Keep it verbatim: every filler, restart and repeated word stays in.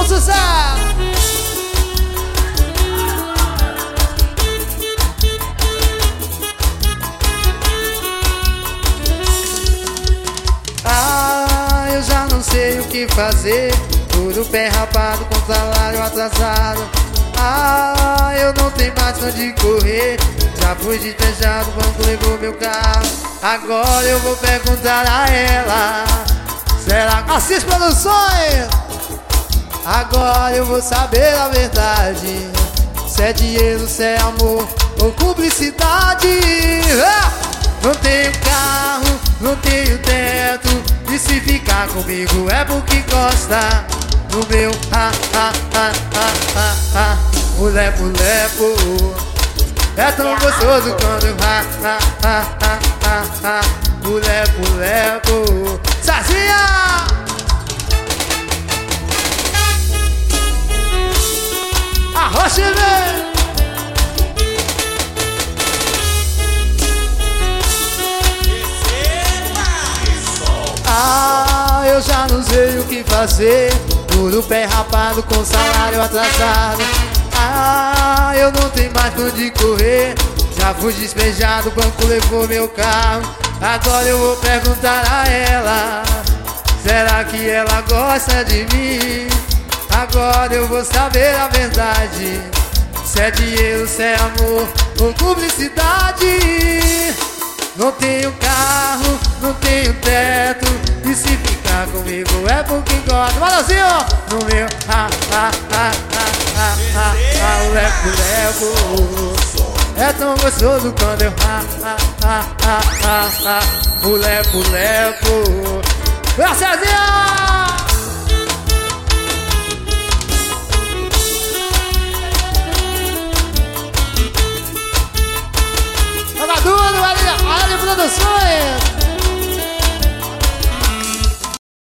Muito sucesso! Ah, eu já não sei o que fazer. Tudo pé rapado com salário atrasado. Ah, eu não tenho mais onde correr. Já fui despejado, o banco levou meu carro. Agora eu vou perguntar a ela. Será que Assis Produções? Agora eu vou saber a verdade. Se é dinheiro, se é amor ou publicidade. Ah! Não tenho carro, não tenho teto. E se ficar comigo é porque gosta. No meu ah, ah, ah, ah, ah, ah. O lepo, lepo é tão gostoso quando eu ah, ah, ah, ah, ah, ah. O lepo, lepo Sazinha! Arrocha, velho! Ah, eu já não sei o que fazer. Tudo pé rapado com salário atrasado. Ah, eu não tenho mais pra onde correr. Já fui despejado, o banco levou meu carro. Agora eu vou perguntar a ela. Será que ela gosta de mim? Agora eu vou saber a verdade. Se é dinheiro, se é amor ou publicidade. Não tenho carro, não tenho teto. E se ficar comigo é porque gosta. Manozinho, no meu ah, ah, ah, ah, ah, ah, ah, o lepo, lepo é tão gostoso quando eu ah, ah, ah, ah, ah, ah, o lepo, lepo. Vai, Cezinha! Joga duro, Ali Produções!